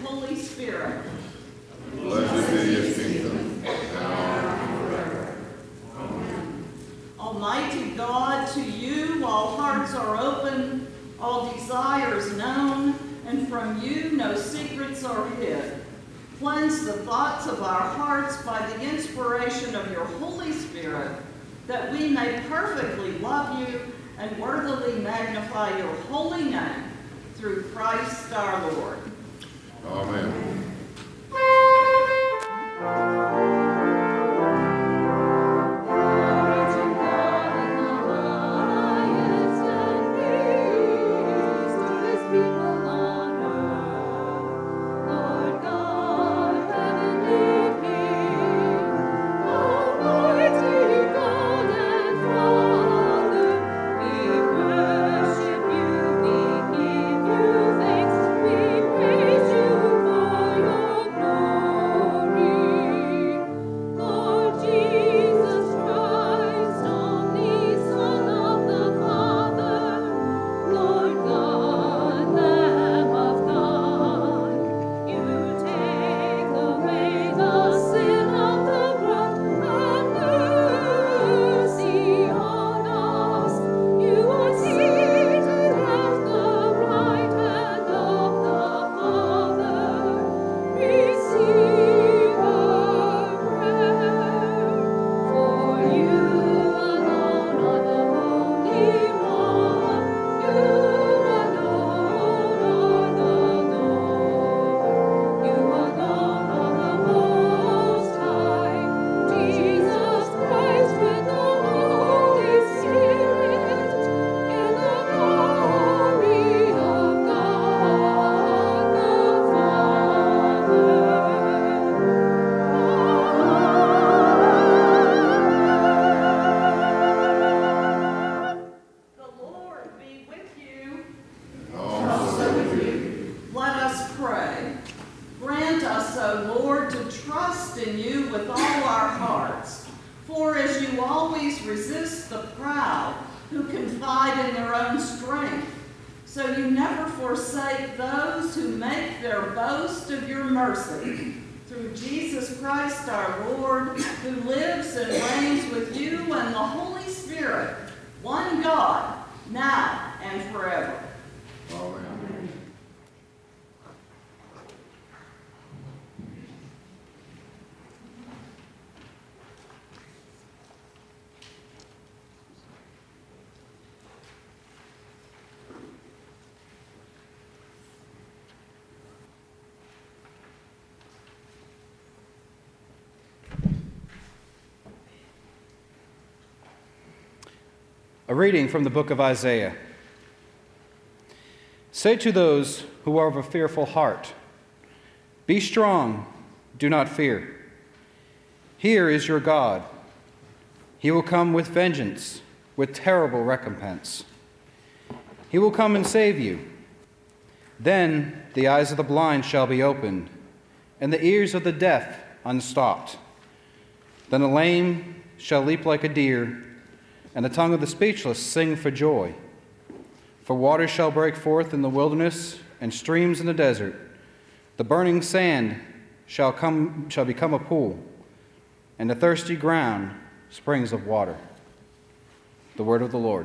Holy Spirit. Blessed be his kingdom, now and forever. Amen. Almighty God, to you all hearts are open, all desires known, and from you no secrets are hid. Cleanse the thoughts of our hearts by the inspiration of your Holy Spirit, that we may perfectly love you and worthily magnify your holy name, through Christ our Lord. Amen. Through Jesus Christ our Lord, who lives and reigns with you and the Holy Spirit, one God, now and forever. Amen. A reading from the book of Isaiah. Say to those who are of a fearful heart, be strong, do not fear. Here is your God. He will come with vengeance, with terrible recompense. He will come and save you. Then the eyes of the blind shall be opened, and the ears of the deaf unstopped. Then the lame shall leap like a deer, and the tongue of the speechless sing for joy. For waters shall break forth in the wilderness, and streams in the desert. The burning sand shall become a pool, and the thirsty ground springs of water. The word of the Lord.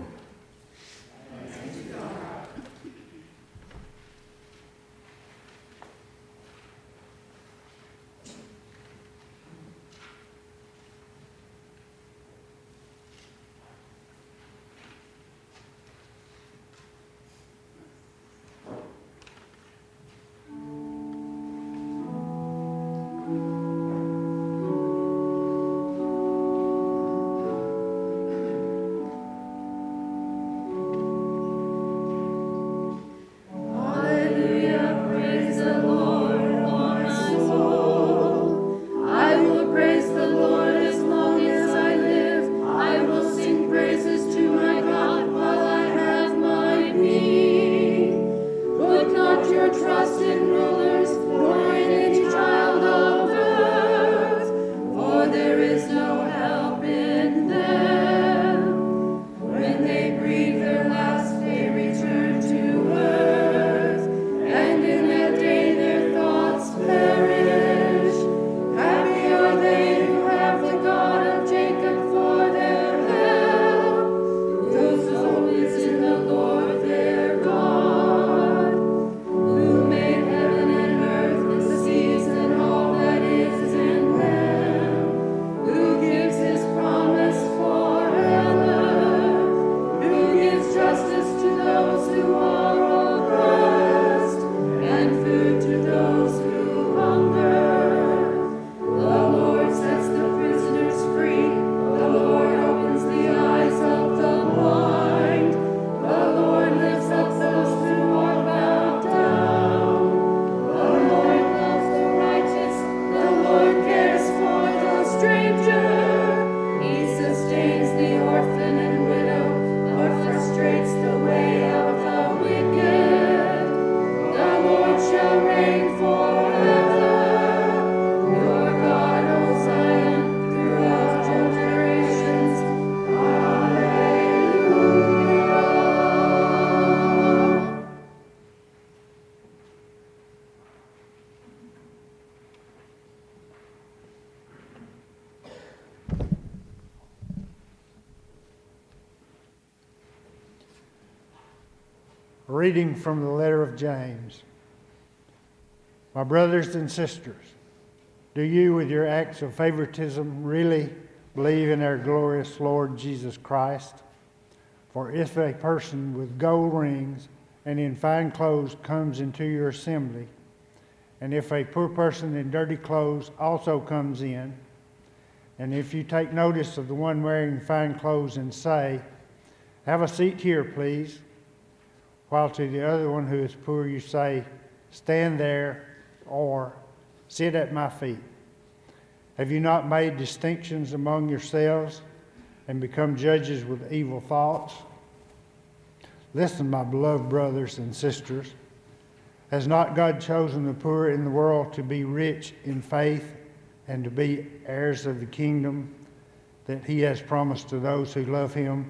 A reading from the letter of James. My brothers and sisters, do you with your acts of favoritism really believe in our glorious Lord Jesus Christ? For if a person with gold rings and in fine clothes comes into your assembly, and if a poor person in dirty clothes also comes in, and if you take notice of the one wearing fine clothes and say, "Have a seat here, please," while to the other one who is poor you say, "Stand there," or "Sit at my feet," have you not made distinctions among yourselves and become judges with evil thoughts? Listen, my beloved brothers and sisters. Has not God chosen the poor in the world to be rich in faith and to be heirs of the kingdom that he has promised to those who love him?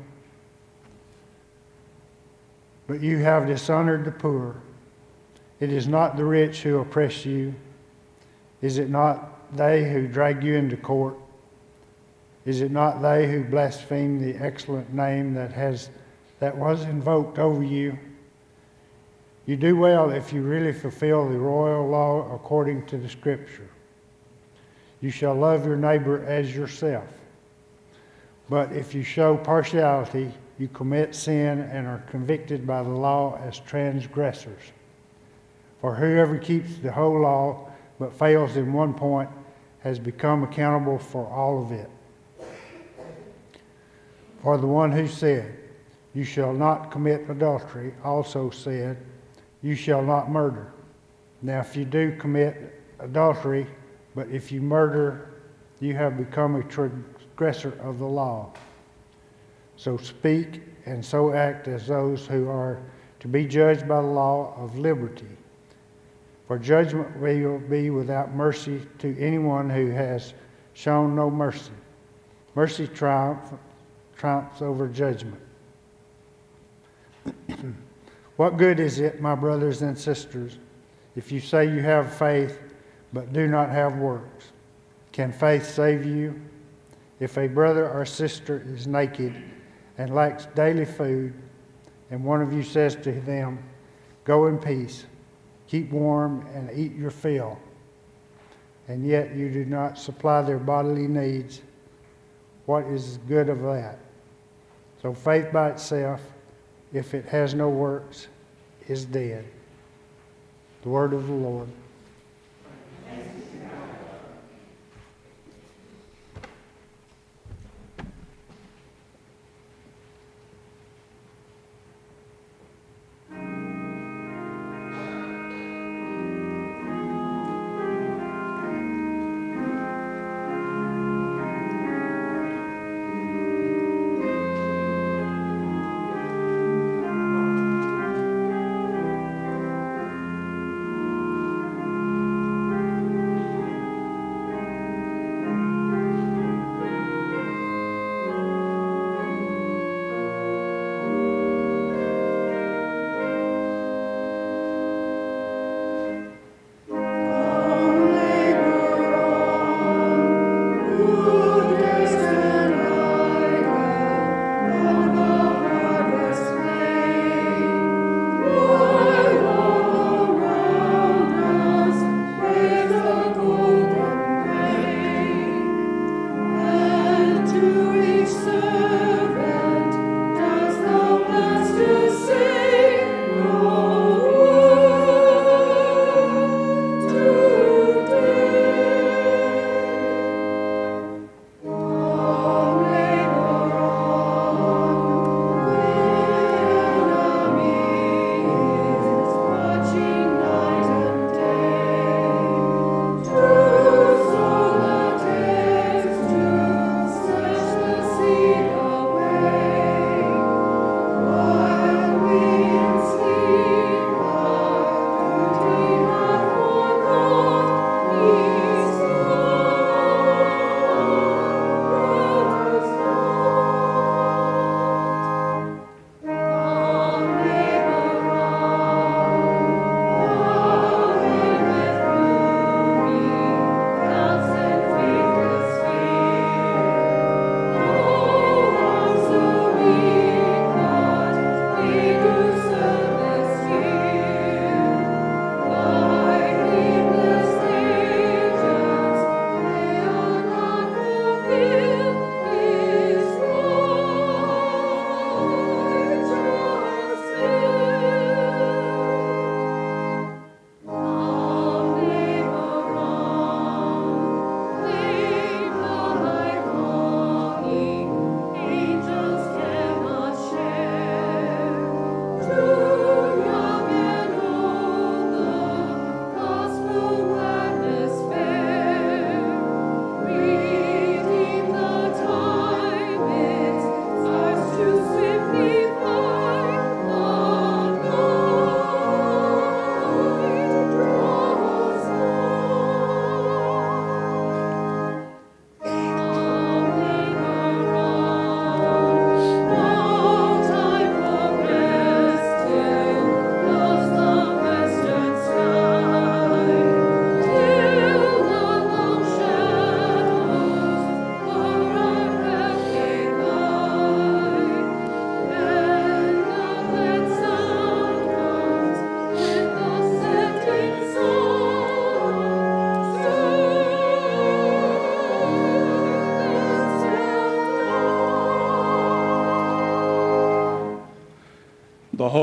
But you have dishonored the poor. It is not the rich who oppress you. Is it not they who drag you into court? Is it not they who blaspheme the excellent name that was invoked over you? You do well if you really fulfill the royal law according to the Scripture. You shall love your neighbor as yourself. But if you show partiality, you commit sin and are convicted by the law as transgressors. For whoever keeps the whole law but fails in one point has become accountable for all of it. For the one who said, "You shall not commit adultery," also said, "You shall not murder." Now if you do commit adultery, but if you murder, you have become a transgressor of the law. So speak and so act as those who are to be judged by the law of liberty. For judgment will be without mercy to anyone who has shown no mercy. Mercy triumphs over judgment. What good is it, my brothers and sisters, if you say you have faith but do not have works? Can faith save you? If a brother or sister is naked and lacks daily food, and one of you says to them, "Go in peace, keep warm and eat your fill," and yet you do not supply their bodily needs, what is the good of that? So faith by itself, if it has no works, is dead. The word of the Lord.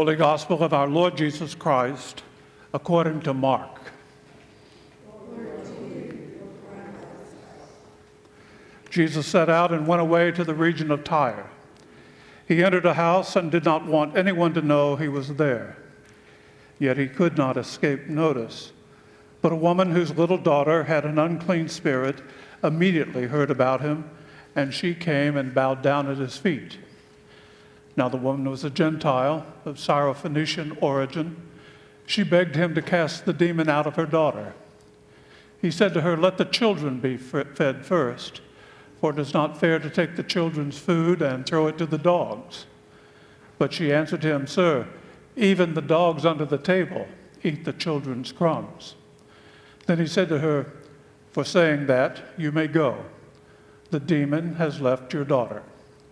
Holy Gospel of our Lord Jesus Christ according to Mark. Jesus set out and went away to the region of Tyre. He entered a house and did not want anyone to know he was there. Yet he could not escape notice. But a woman whose little daughter had an unclean spirit immediately heard about him, and she came and bowed down at his feet. Now the woman was a Gentile of Syrophoenician origin. She begged him to cast the demon out of her daughter. He said to her, "Let the children be fed first, for it is not fair to take the children's food and throw it to the dogs." But she answered him, "Sir, even the dogs under the table eat the children's crumbs." Then he said to her, "For saying that, you may go. The demon has left your daughter."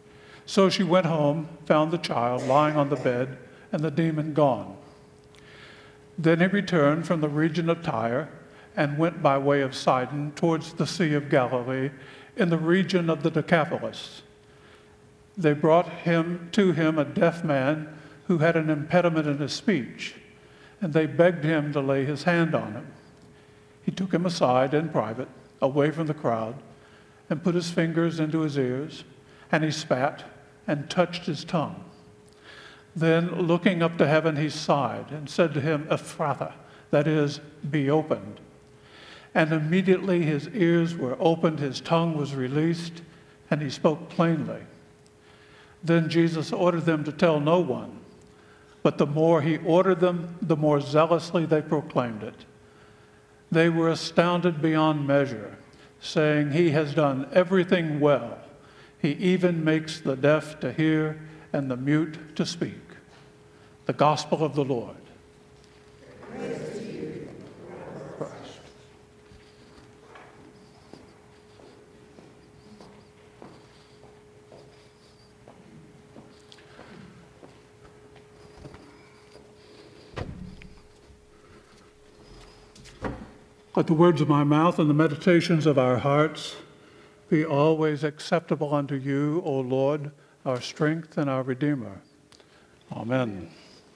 So she went home, found the child lying on the bed, and the demon gone. Then he returned from the region of Tyre and went by way of Sidon towards the Sea of Galilee in the region of the Decapolis. They brought to him a deaf man who had an impediment in his speech, and they begged him to lay his hand on him. He took him aside in private, away from the crowd, and put his fingers into his ears, and he spat and touched his tongue. Then, looking up to heaven, he sighed and said to him, "Ephphatha," that is, "be opened." And immediately his ears were opened, his tongue was released, and he spoke plainly. Then Jesus ordered them to tell no one, but the more he ordered them, the more zealously they proclaimed it. They were astounded beyond measure, saying, "He has done everything well. He even makes the deaf to hear and the mute to speak." The Gospel of the Lord. Praise to you, Christ. Let the words of my mouth and the meditations of our hearts be always acceptable unto you, O Lord, our strength and our Redeemer. Amen.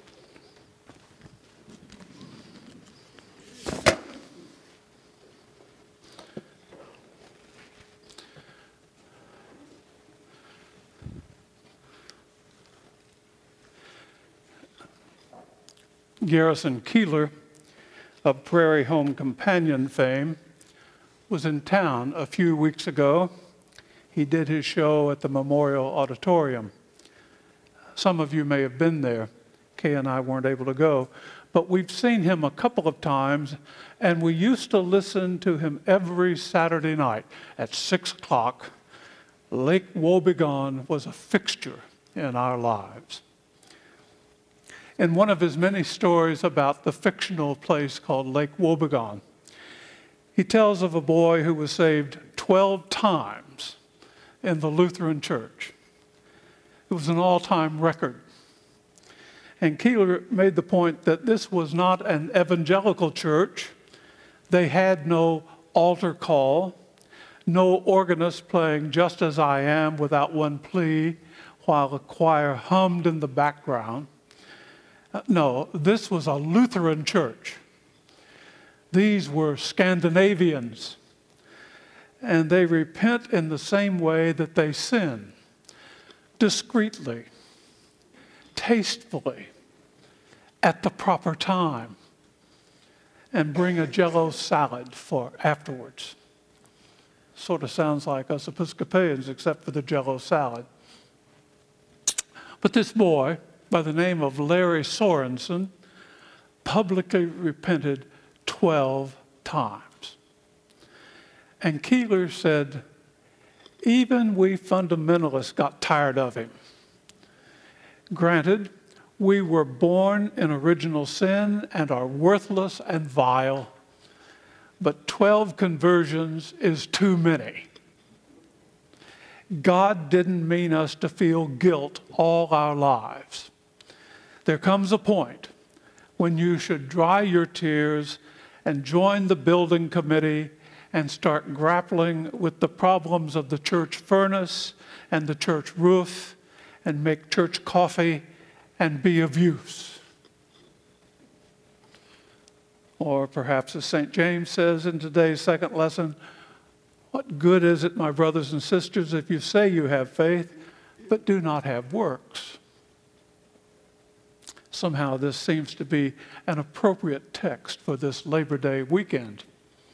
Garrison Keillor of Prairie Home Companion fame was in town a few weeks ago. He did his show at the Memorial Auditorium. Some of you may have been there. Kay and I weren't able to go, but we've seen him a couple of times, and we used to listen to him every Saturday night at 6 o'clock. Lake Wobegon was a fixture in our lives. In one of his many stories about the fictional place called Lake Wobegon, he tells of a boy who was saved 12 times in the Lutheran Church. It was an all-time record. And Keillor made the point that this was not an evangelical church. They had no altar call, no organist playing "Just As I Am" without one plea while the choir hummed in the background. No, this was a Lutheran church. These were Scandinavians, and they repent in the same way that they sin, discreetly, tastefully, at the proper time, and bring a Jell-O salad for afterwards. Sort of sounds like us Episcopalians, except for the Jell-O salad. But this boy, by the name of Larry Sorensen, publicly repented 12 times. And Keillor said, even we fundamentalists got tired of him. Granted, we were born in original sin and are worthless and vile, but 12 conversions is too many. God didn't mean us to feel guilt all our lives. There comes a point when you should dry your tears and join the building committee and start grappling with the problems of the church furnace and the church roof and make church coffee and be of use. Or perhaps as St. James says in today's second lesson, what good is it, my brothers and sisters, if you say you have faith, but do not have works? Somehow this seems to be an appropriate text for this Labor Day weekend.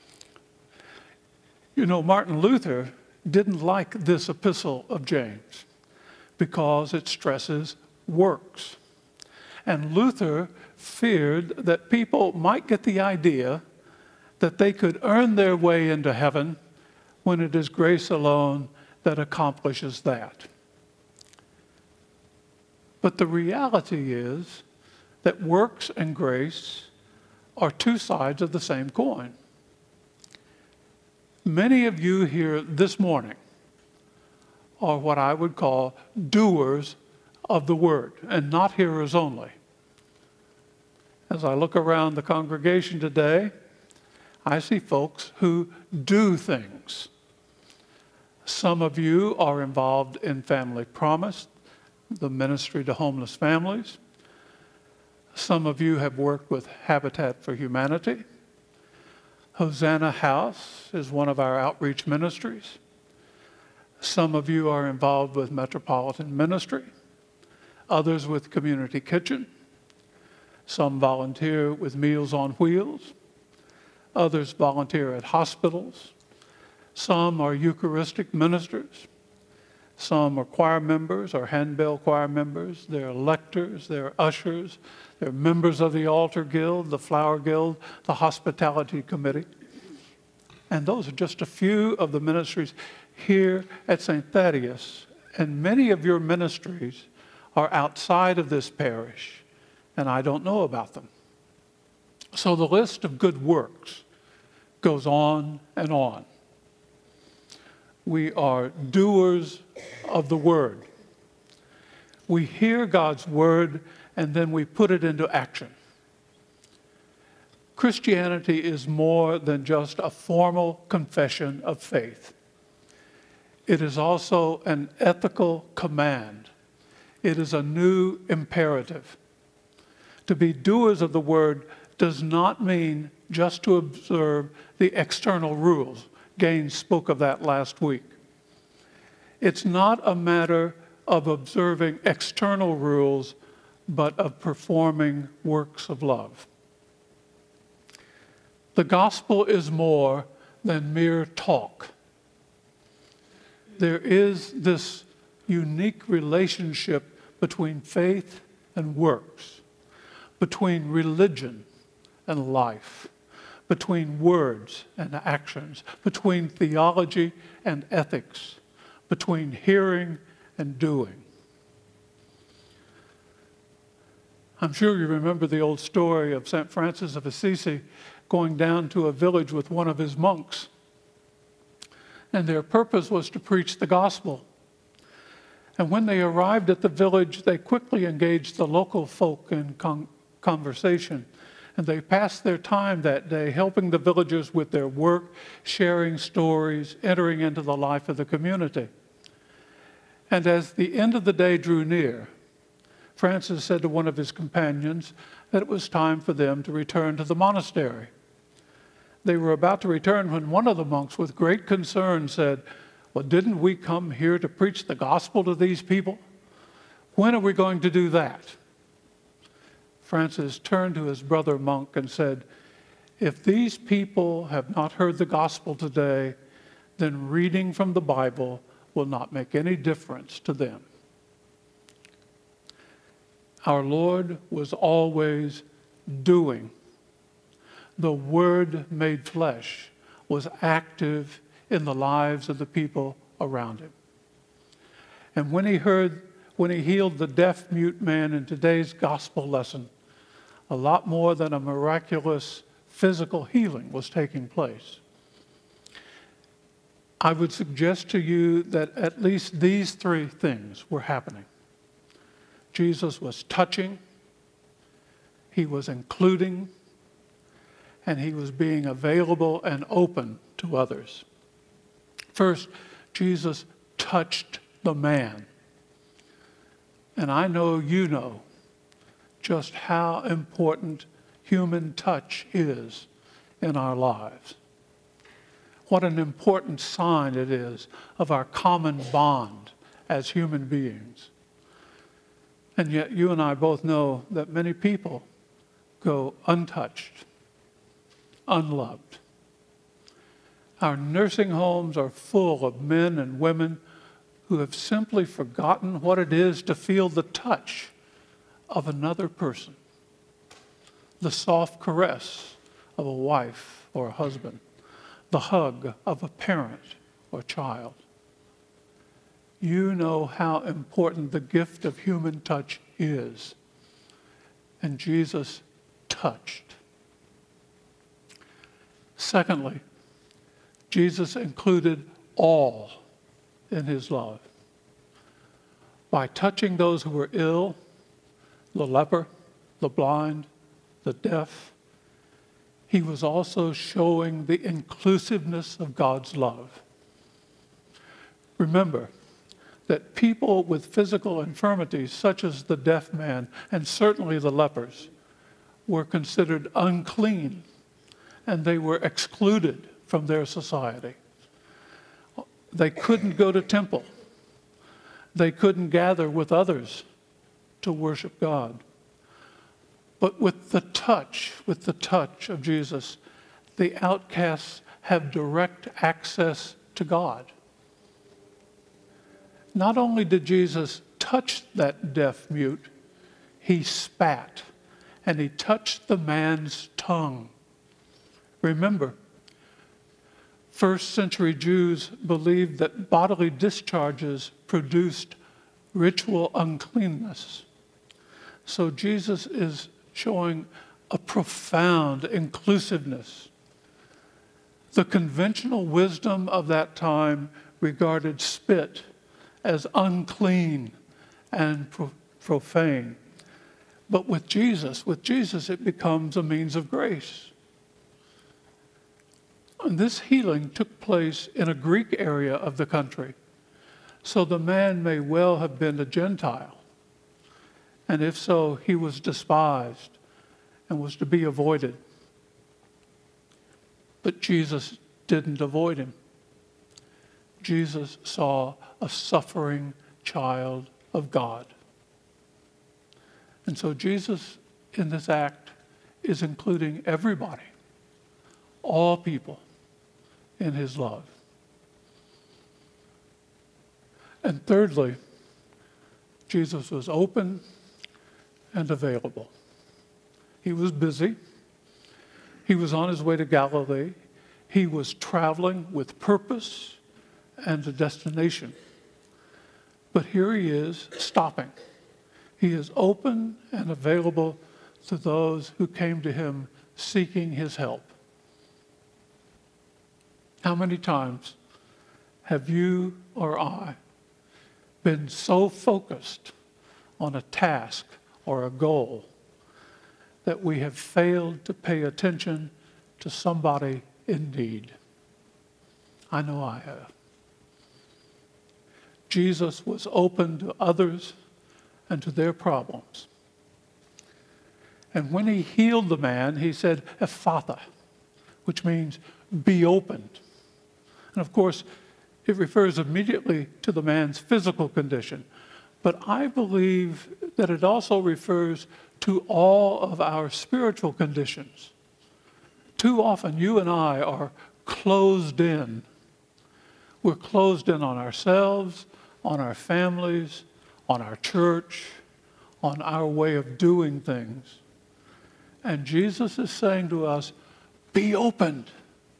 You know, Martin Luther didn't like this epistle of James because it stresses works. And Luther feared that people might get the idea that they could earn their way into heaven when it is grace alone that accomplishes that. But the reality is that works and grace are two sides of the same coin. Many of you here this morning are what I would call doers of the word, and not hearers only. As I look around the congregation today, I see folks who do things. Some of you are involved in Family Promise, the ministry to homeless families. Some of you have worked with Habitat for Humanity. Hosanna House is one of our outreach ministries. Some of you are involved with Metropolitan Ministry, others with Community Kitchen. Some volunteer with Meals on Wheels. Others volunteer at hospitals. Some are Eucharistic ministers. Some are choir members or handbell choir members. They're lectors, they're ushers, they're members of the Altar Guild, the Flower Guild, the Hospitality Committee. And those are just a few of the ministries here at St. Thaddeus. And many of your ministries are outside of this parish, and I don't know about them. So the list of good works goes on and on. We are doers of the word. We hear God's word and then we put it into action. Christianity is more than just a formal confession of faith. It is also an ethical command. It is a new imperative. To be doers of the word does not mean just to observe the external rules. Gaines spoke of that last week. It's not a matter of observing external rules, but of performing works of love. The gospel is more than mere talk. There is this unique relationship between faith and works, between religion and life, between words and actions, between theology and ethics, between hearing and doing. I'm sure you remember the old story of St. Francis of Assisi going down to a village with one of his monks. And their purpose was to preach the gospel. And when they arrived at the village, they quickly engaged the local folk in conversation. And they passed their time that day helping the villagers with their work, sharing stories, entering into the life of the community. And as the end of the day drew near, Francis said to one of his companions that it was time for them to return to the monastery. They were about to return when one of the monks, with great concern, said, "Well, didn't we come here to preach the gospel to these people? When are we going to do that?" Francis turned to his brother monk and said, "If these people have not heard the gospel today, then reading from the Bible will not make any difference to them." Our Lord was always doing. The Word made flesh was active in the lives of the people around him. And when he healed the deaf mute man in today's gospel lesson, a lot more than a miraculous physical healing was taking place. I would suggest to you that at least these three things were happening. Jesus was touching, he was including, and he was being available and open to others. First, Jesus touched the man. And I know you know just how important human touch is in our lives. What an important sign it is of our common bond as human beings. And yet you and I both know that many people go untouched, unloved. Our nursing homes are full of men and women who have simply forgotten what it is to feel the touch of another person, the soft caress of a wife or a husband, the hug of a parent or child. You know how important the gift of human touch is. And Jesus touched. Secondly, Jesus included all in his love. By touching those who were ill, the leper, the blind, the deaf, he was also showing the inclusiveness of God's love. Remember that people with physical infirmities, such as the deaf man and certainly the lepers, were considered unclean, and they were excluded from their society. They couldn't go to temple. They couldn't gather with others to worship God. But with the touch of Jesus, the outcasts have direct access to God. Not only did Jesus touch that deaf mute, he spat, and he touched the man's tongue. Remember, first century Jews believed that bodily discharges produced ritual uncleanness. So Jesus is showing a profound inclusiveness. The conventional wisdom of that time regarded spit as unclean and profane. But with Jesus it becomes a means of grace. And this healing took place in a Greek area of the country, so the man may well have been a Gentile. And if so, he was despised and was to be avoided. But Jesus didn't avoid him. Jesus saw a suffering child of God. And so Jesus, in this act, is including everybody, all people, in his love. And thirdly, Jesus was open and available. He was busy. He was on his way to Galilee. He was traveling with purpose and a destination. But here he is stopping. He is open and available to those who came to him seeking his help. How many times have you or I been so focused on a task or a goal that we have failed to pay attention to somebody in need? I know I have. Jesus was open to others and to their problems. And when he healed the man, he said, "Ephphatha," which means be opened. And of course, it refers immediately to the man's physical condition. But I believe that it also refers to all of our spiritual conditions. Too often, you and I are closed in. We're closed in on ourselves, on our families, on our church, on our way of doing things. And Jesus is saying to us, be opened.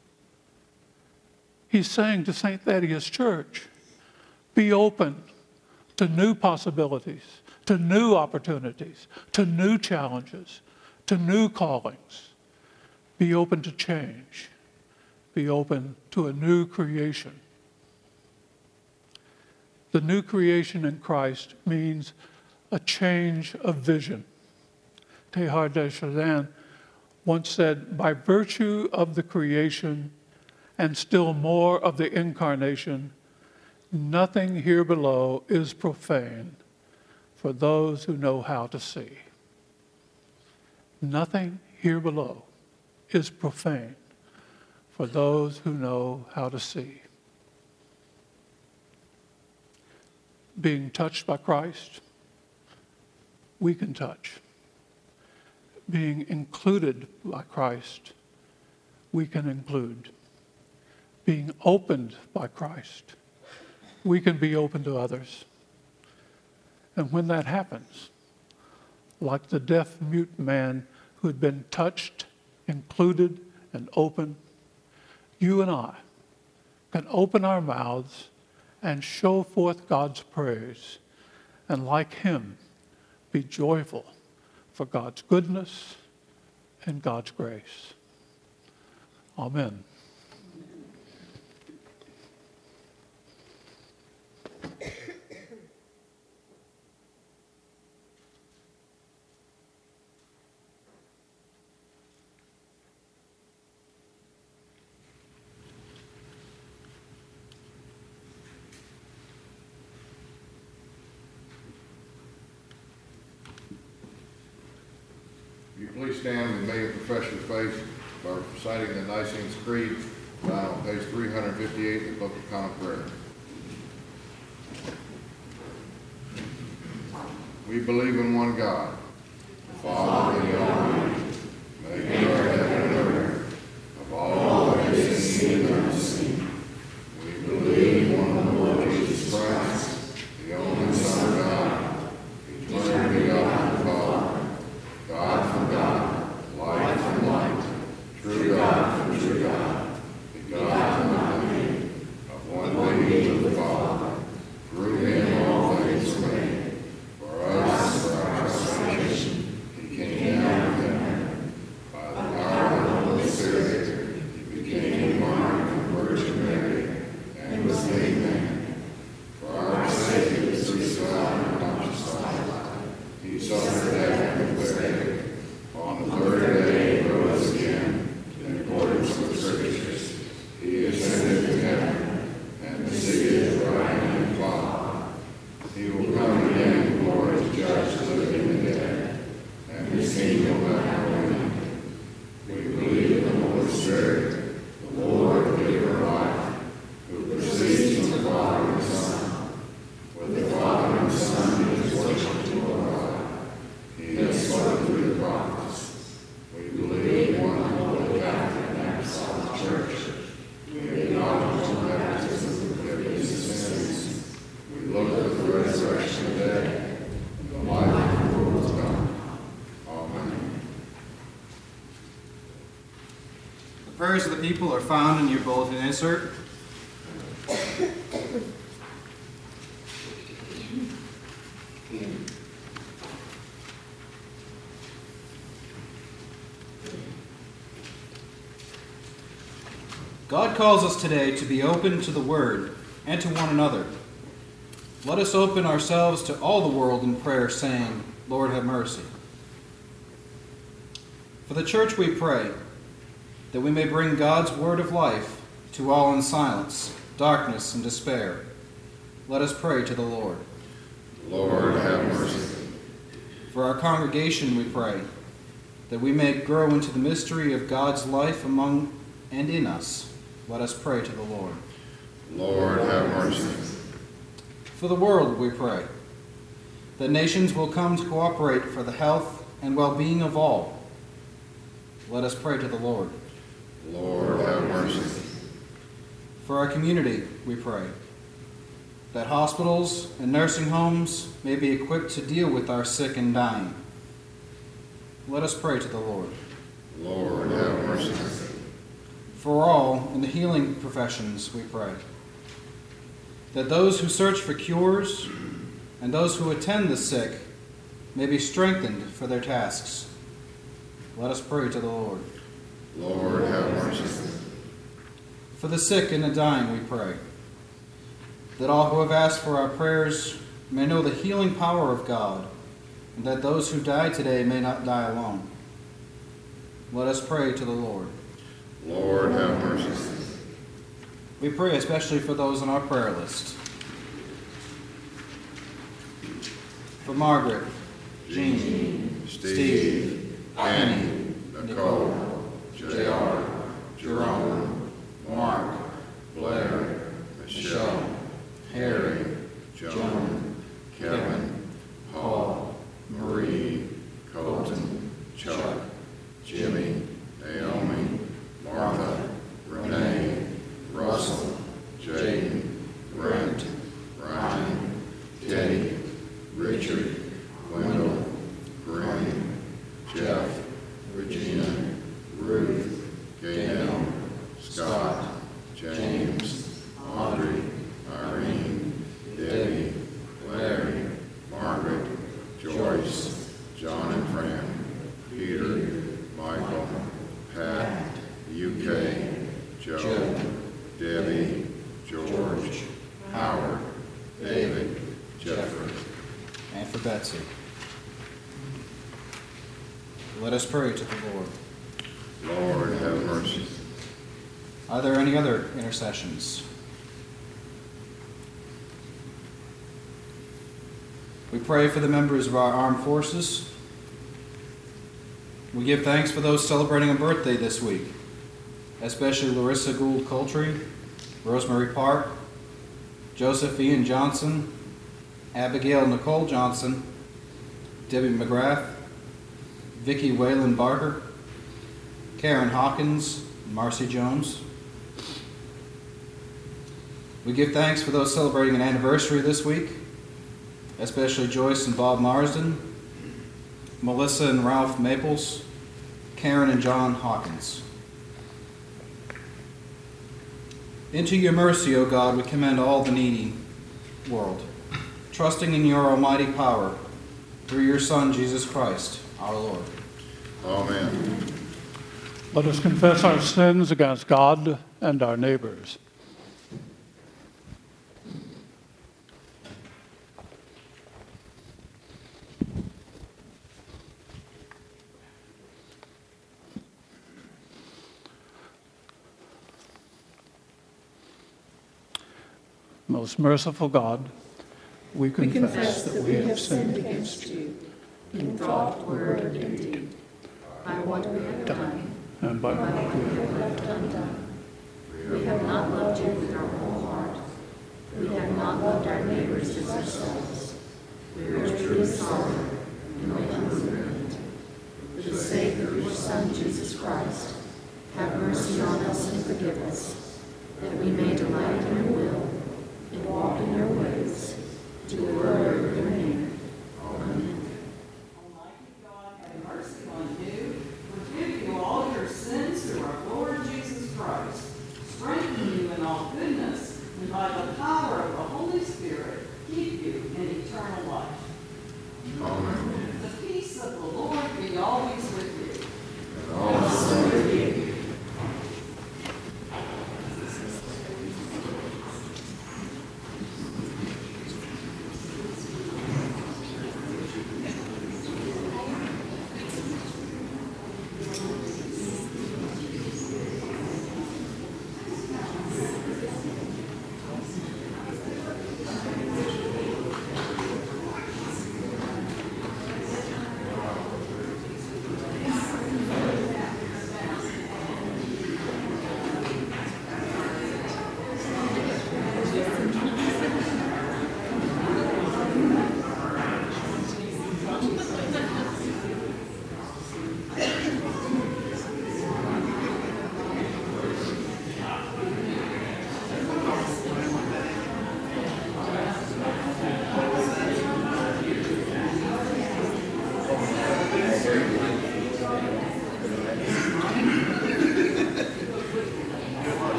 He's saying to St. Thaddeus Church, be open to new possibilities, to new opportunities, to new challenges, to new callings. Be open to change. Be open to a new creation. The new creation in Christ means a change of vision. Teilhard de Chardin once said, by virtue of the creation and still more of the incarnation, nothing here below is profane for those who know how to see. Nothing here below is profane for those who know how to see. Being touched by Christ, we can touch. Being included by Christ, we can include. Being opened by Christ, we can be open to others. And when that happens, like the deaf-mute man who had been touched, included, and open, you and I can open our mouths and show forth God's praise, and like him, be joyful for God's goodness and God's grace. Amen. Will you please stand with me and profess your faith by reciting the Nicene Creed found on page 358 of the Book of Common Prayer. We believe in one God, the Father, the Almighty, maker of heaven and earth, of all that is seen and unseen. We believe in one Lord Jesus Christ, the only Son of God, eternally begotten Father, God from God, light from light, true God from true God, begotten of many, of one being with the Father, through him all things were made. For us, for our salvation, he came down from heaven. By the power of the Holy Spirit, he became born of the Virgin Mary, and was made man. For our sake he was crucified and Pontius Pilate. He suffered death and was buried. On the third day he rose again, in accordance with the Scriptures. He ascended to heaven, and is seated at the right hand of the Father. He will come again in glory to judge the living and the dead, and his kingdom will have no end. We believe in the Holy Spirit, the Lord, giver of life, who proceeds from the Father and the Son. With the Father and the Son he is worshipped and glorified. He has spoken through the prophets. We believe in one holy Catholic and Apostolic Church. We acknowledge the baptism of forgiveness of sins. We look for the resurrection of the dead and the life of the world to come. Amen. The prayers of the people are found in your bulletin insert. God calls us today to be open to the Word and to one another. Let us open ourselves to all the world in prayer, saying, Lord, have mercy. For the church we pray, that we may bring God's word of life to all in silence, darkness, and despair. Let us pray to the Lord. Lord, have mercy. For our congregation we pray, that we may grow into the mystery of God's life among and in us. Let us pray to the Lord. Lord, have mercy. For the world we pray, that nations will come to cooperate for the health and well-being of all. Let us pray to the Lord. Lord, have mercy. For our community we pray, that hospitals and nursing homes may be equipped to deal with our sick and dying. Let us pray to the Lord. Lord, have mercy. For all in the healing professions we pray, that those who search for cures and those who attend the sick may be strengthened for their tasks. Let us pray to the Lord. Lord, have mercy. For the sick and the dying we pray, that all who have asked for our prayers may know the healing power of God, and that those who die today may not die alone. Let us pray to the Lord. Lord, have mercy. We pray especially for those on our prayer list. For Margaret, Jean, Steve, Penny, Nicole, J.R., Jerome, Mark, Blair, Michelle, Harry, Joan, Kevin, Paul, Marie, Colton, Chuck, Jimmy, Naomi, Martha, Renee, Russell, Jaden, Brent, Ryan, Teddy, Richard, Wendell, Glenn, Jeff, Regina, Ruth, Gaynell, Scott, James, Audrey, Irene, Debbie, Larry, Margaret, Joyce, John and Fran, Peter, Michael, Pat, UK, Joe, Debbie, George, Howard, David, Jeffrey. And for Betsy. Let us pray to the Lord. Lord, have mercy. Are there any other intercessions? We pray for the members of our armed forces. We give thanks for those celebrating a birthday this week, especially Larissa Gould Coltree, Rosemary Park, Joseph Ian Johnson, Abigail Nicole Johnson, Debbie McGrath, Vicki Whalen Barker, Karen Hawkins, Marcy Jones. We give thanks for those celebrating an anniversary this week, especially Joyce and Bob Marsden, Melissa and Ralph Maples, Karen and John Hawkins. Into your mercy, O God, we commend all the needy world, trusting in your almighty power through your Son, Jesus Christ, our Lord. Amen. Let us confess our sins against God and our neighbors. Most merciful God, we confess that we have sinned against you in thought, word, and deed, by what we have done and by what we have left undone. We have not loved you with our whole heart. We have not loved our neighbors as ourselves. We are truly sorry and make you repent. For the sake of your Son, Jesus Christ, have mercy on us and forgive us, that we may delight in your will and walk in your ways, to the glory of your name. Amen. Almighty God, have mercy on you, forgive you all your sins through our Lord Jesus Christ, strengthen you in all goodness, and by the power of the Holy Spirit, keep you in eternal life. Amen. The peace of the Lord be always with you. And also with you.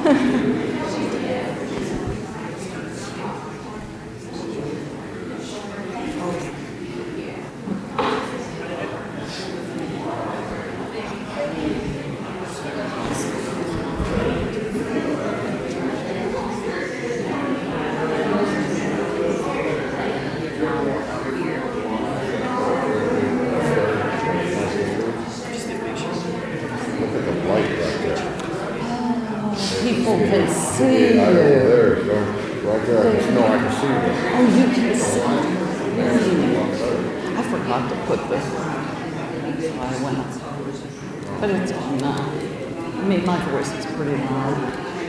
Look at the light right there. People can see I know, you. there, so, right there, I can, no, I can see them. Oh, you can see. I forgot to put this on. So I went up. But it's enough. I mean, my voice is pretty loud.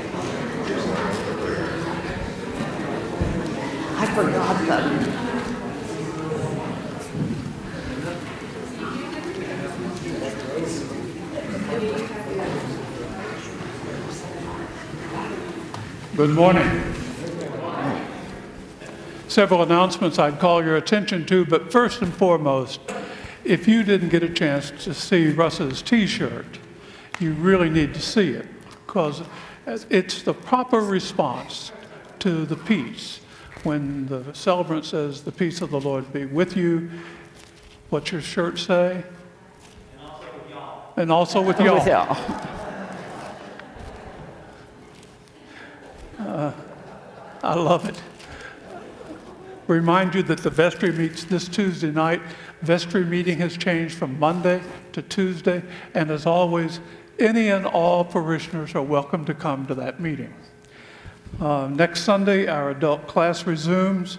I forgot that. Good morning. Several announcements I'd call your attention to, but first and foremost, if you didn't get a chance to see Russ's t-shirt, you really need to see it, because it's the proper response to the peace. When the celebrant says, "The peace of the Lord be with you," what's your shirt say? And also with y'all. With y'all. I love it. Remind you that the vestry meets this Tuesday night. Vestry meeting has changed from Monday to Tuesday, and as always, any and all parishioners are welcome to come to that meeting. Next Sunday, our adult class resumes.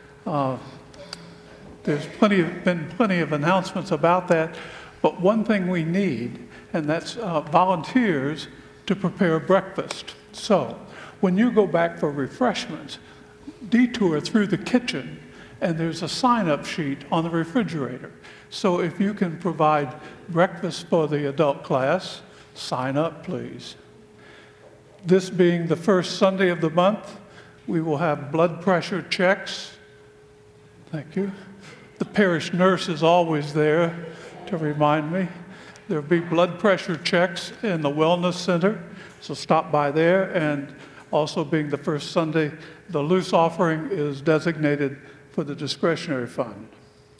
There's been plenty of announcements about that, but one thing we need, and that's volunteers to prepare breakfast. So, when you go back for refreshments, detour through the kitchen, and there's a sign-up sheet on the refrigerator. So if you can provide breakfast for the adult class, sign up, please. This being the first Sunday of the month, we will have blood pressure checks. Thank you. The parish nurse is always there to remind me. There'll be blood pressure checks in the Wellness Center, so stop by there. And also being the first Sunday, the loose offering is designated for the discretionary fund.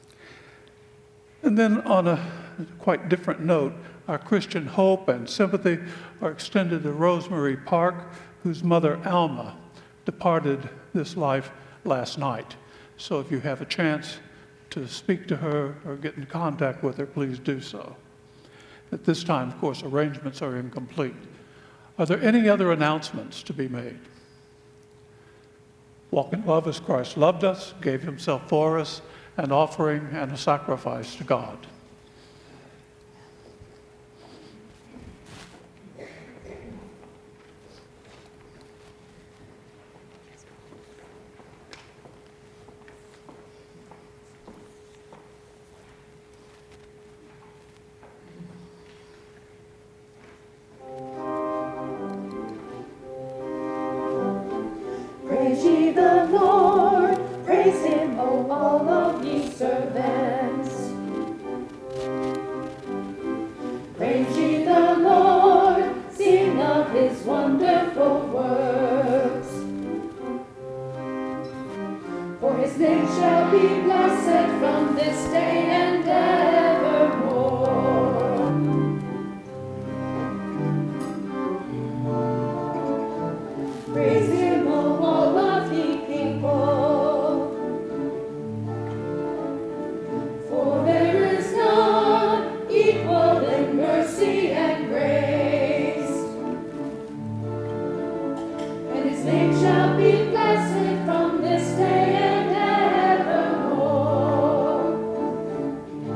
And then on a quite different note, our Christian hope and sympathy are extended to Rosemary Park, whose mother, Alma, departed this life last night. So if you have a chance to speak to her or get in contact with her, please do so. At this time, of course, arrangements are incomplete. Are there any other announcements to be made? Walk in love as Christ loved us, gave himself for us, an offering and a sacrifice to God. Praise ye the Lord, praise him, O all of ye servants. Praise ye the Lord, sing of his wonderful works. For his name shall be blessed from this day and evermore. Praise him, O all of ye people, for there is none equal in mercy and grace. And his name shall be blessed from this day and evermore.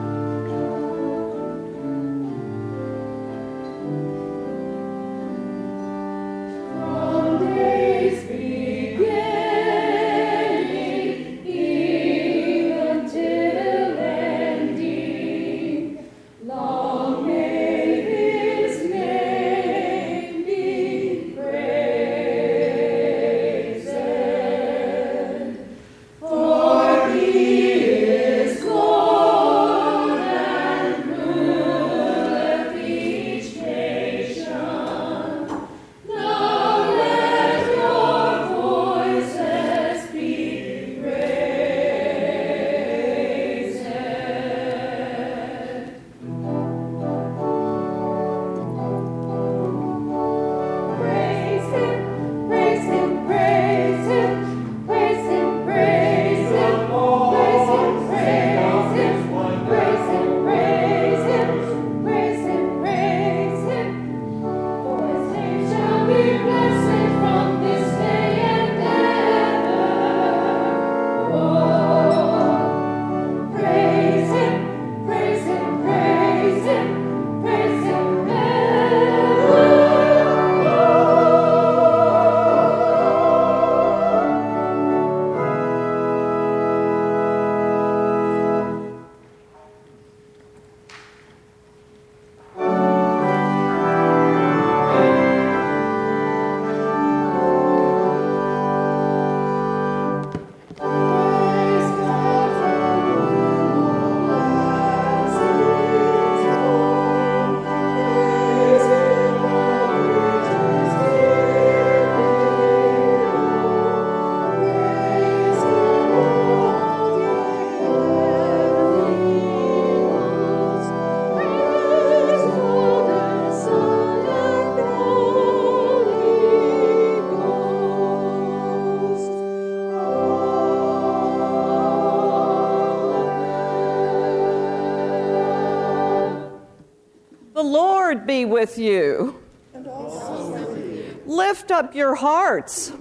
The Lord be with you. And also with you. Lift up your hearts.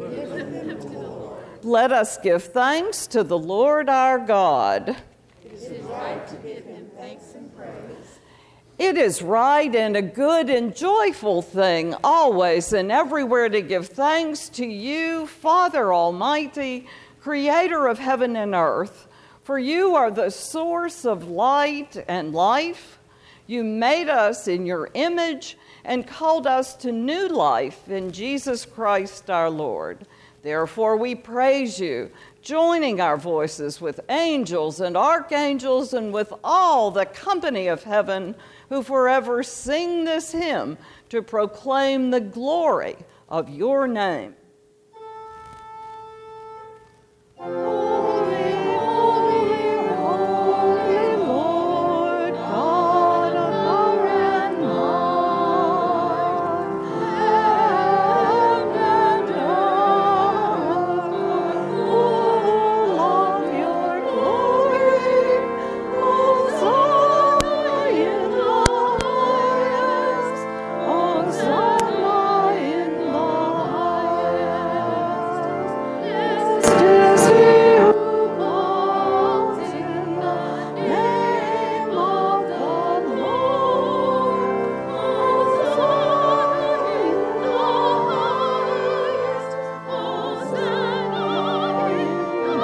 Let us give thanks to the Lord our God. It is right to give him thanks and praise. It is right and a good and joyful thing, always and everywhere, to give thanks to you, Father Almighty, Creator of heaven and earth. For you are the source of light and life. You made us in your image and called us to new life in Jesus Christ our Lord. Therefore we praise you, joining our voices with angels and archangels and with all the company of heaven, who forever sing this hymn to proclaim the glory of your name. Holy, holy, holy Lord, God of power and might, heaven and earth full of your glory. Hosanna in the highest, Hosanna in the highest. Blessed is he who comes in the name of the Lord. Hosanna in the highest, Hosanna in the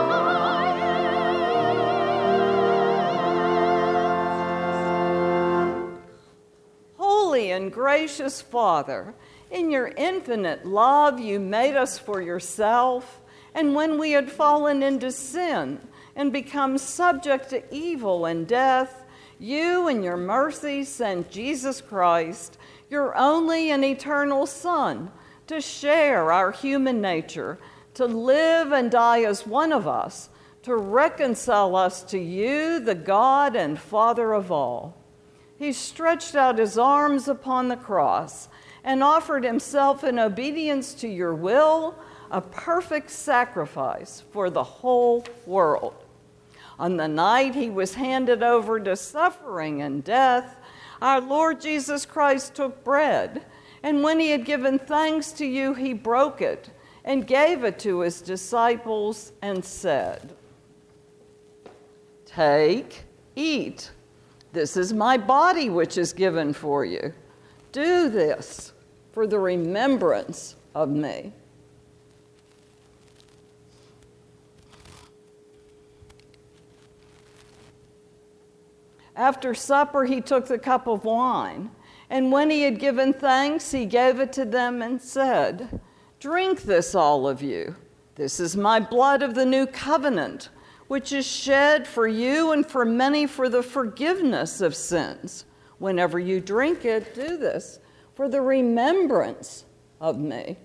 highest. Holy and gracious Father, in your infinite love, you made us for yourself, and when we had fallen into sin and become subject to evil and death, you in your mercy sent Jesus Christ, your only and eternal Son, to share our human nature, to live and die as one of us, to reconcile us to you, the God and Father of all. He stretched out his arms upon the cross and offered himself in obedience to your will, a perfect sacrifice for the whole world. On the night he was handed over to suffering and death, our Lord Jesus Christ took bread, and when he had given thanks to you, he broke it and gave it to his disciples and said, "Take, eat. This is my body which is given for you. Do this for the remembrance of me." After supper, he took the cup of wine, and when he had given thanks, he gave it to them and said, "Drink this, all of you. This is my blood of the new covenant, which is shed for you and for many for the forgiveness of sins. Whenever you drink it, do this for the remembrance of me."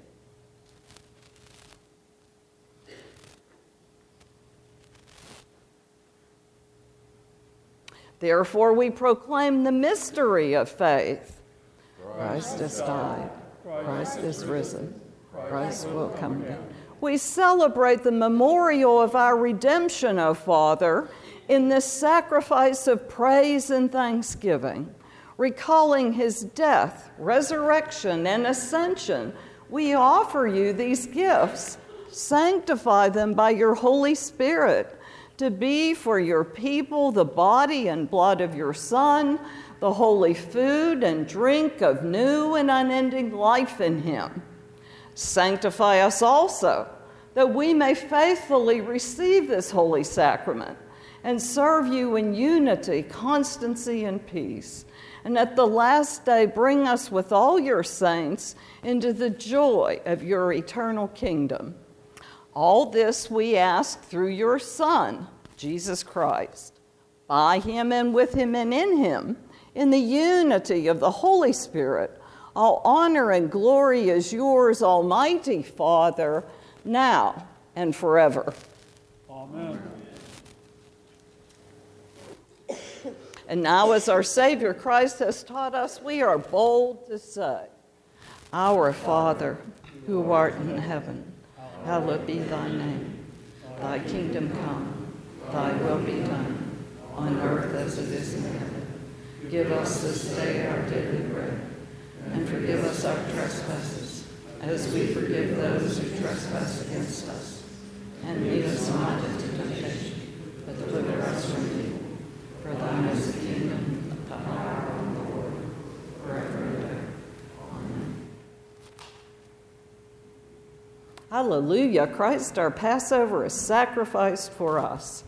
Therefore, we proclaim the mystery of faith. Christ has died. Christ is risen. Christ will come again. We celebrate the memorial of our redemption, O Father, in this sacrifice of praise and thanksgiving. Recalling his death, resurrection, and ascension, we offer you these gifts. Sanctify them by your Holy Spirit, to be for your people the body and blood of your Son, the holy food and drink of new and unending life in him. Sanctify us also, that we may faithfully receive this holy sacrament and serve you in unity, constancy, and peace. And at the last day, bring us with all your saints into the joy of your eternal kingdom. All this we ask through your Son, Jesus Christ. By him and with him and in him, in the unity of the Holy Spirit, all honor and glory is yours, Almighty Father, now and forever. Amen. And now, as our Savior Christ has taught us, we are bold to say, "Our Father, who art in heaven, hallowed be thy name. Thy kingdom come, thy will be done, on earth as it is in heaven. Give us this day our daily bread, and forgive us our trespasses, as we forgive those who trespass against us. And lead us not into temptation, but deliver us from evil. For thine is the kingdom, the power, and the glory, forever and ever. Amen. Hallelujah. Christ our Passover is sacrificed for us.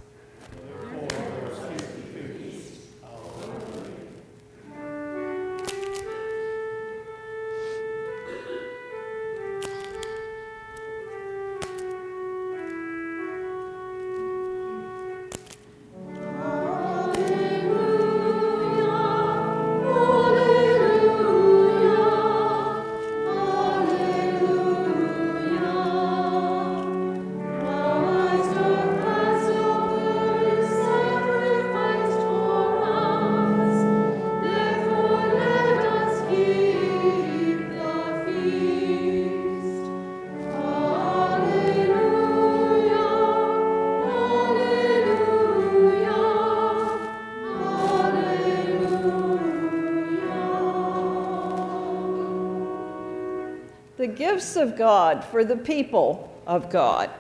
The gifts of God for the people of God.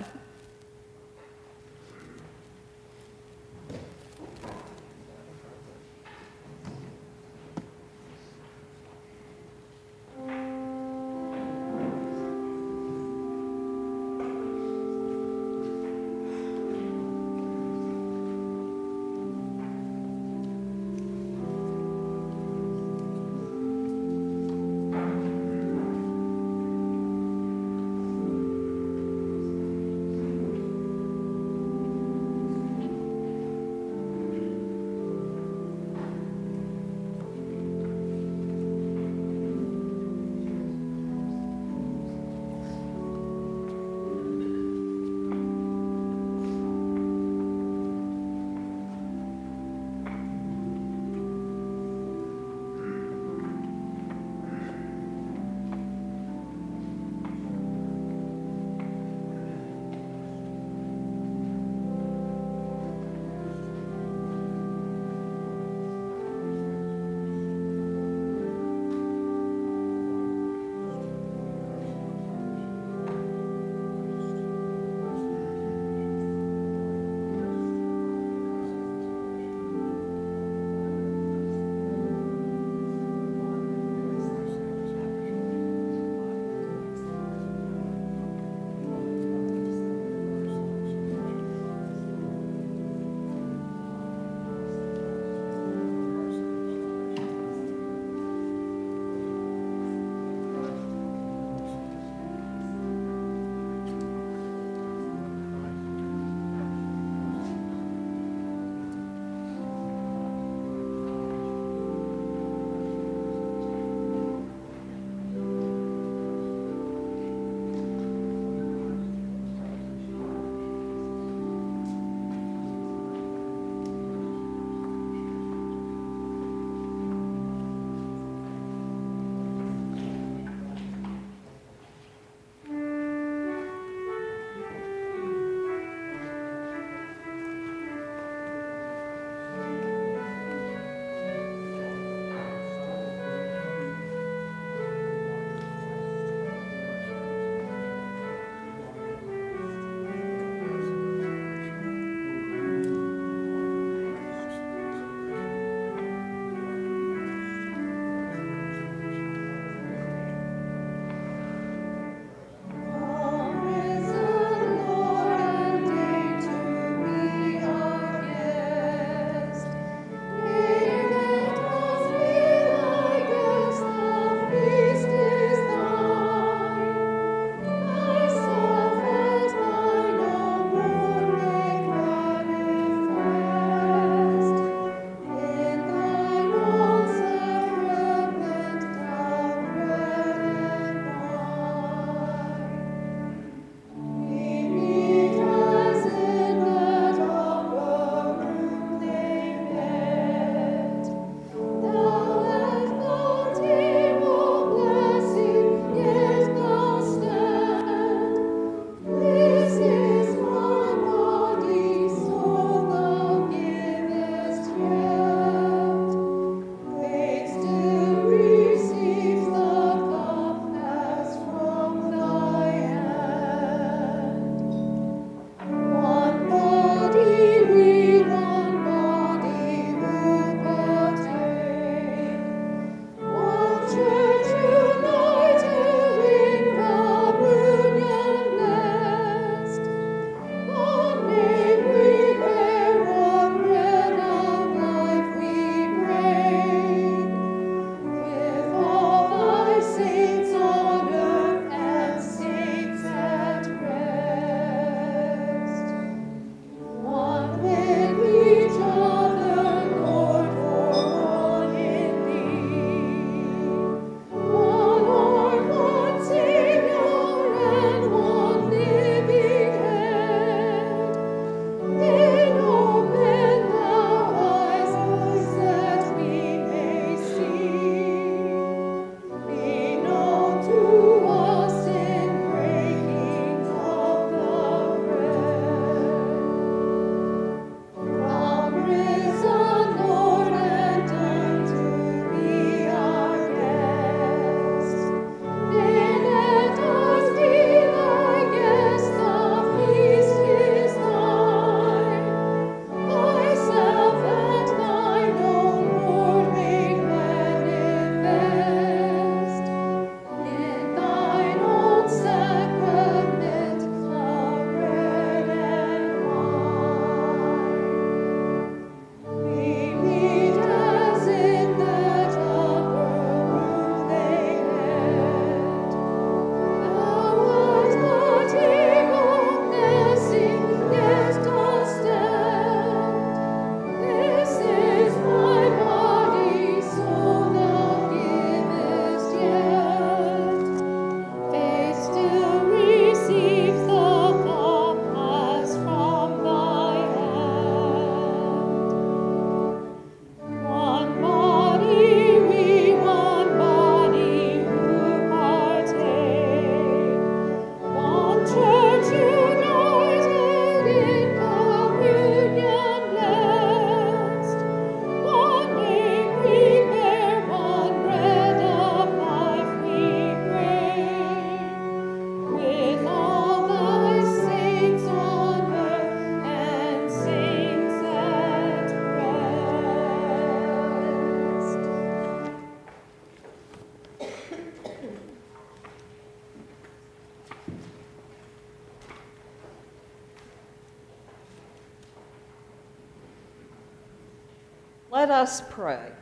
Let us pray.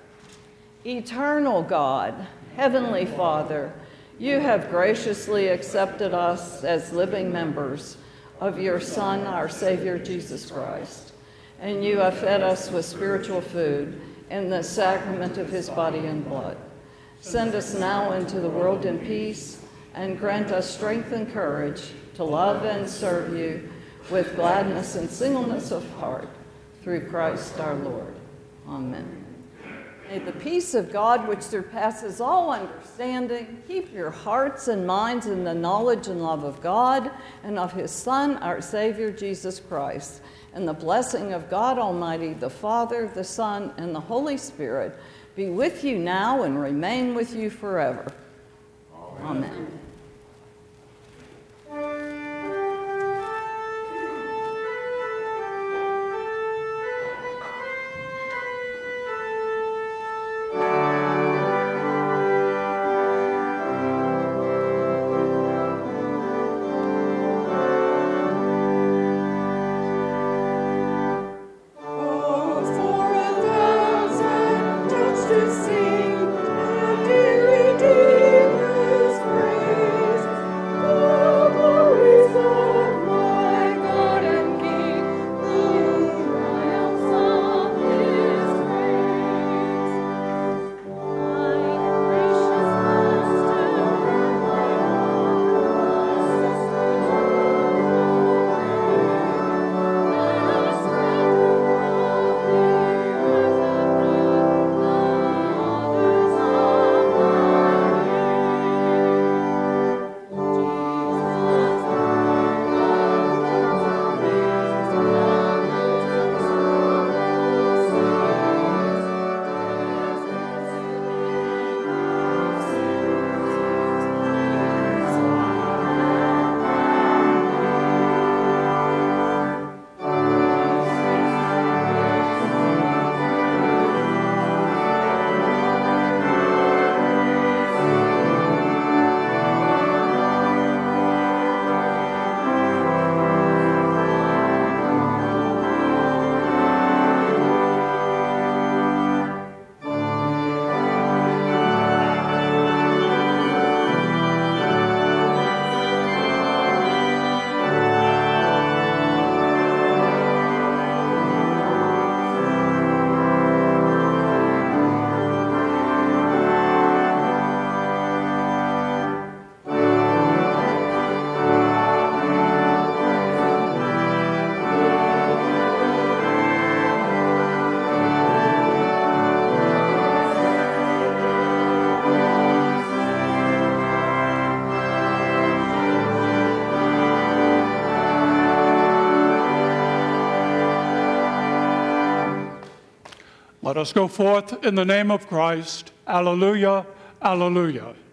Eternal God, Heavenly Father, you have graciously accepted us as living members of your Son, our Savior, Jesus Christ, and you have fed us with spiritual food in the sacrament of his body and blood. Send us now into the world in peace, and grant us strength and courage to love and serve you with gladness and singleness of heart, through Christ our Lord. Amen. May the peace of God, which surpasses all understanding, keep your hearts and minds in the knowledge and love of God and of his Son, our Savior, Jesus Christ. And the blessing of God Almighty, the Father, the Son, and the Holy Spirit be with you now and remain with you forever. Amen. Let us go forth in the name of Christ. Alleluia, alleluia.